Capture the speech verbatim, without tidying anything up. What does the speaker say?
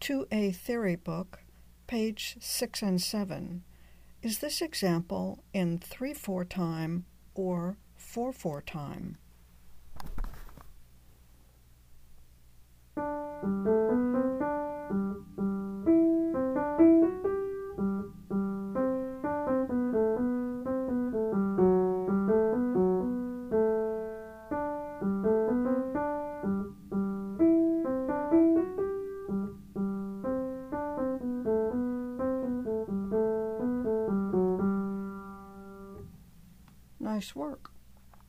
two A Theory Book, page six and seven. Is this example in three four time or four four time?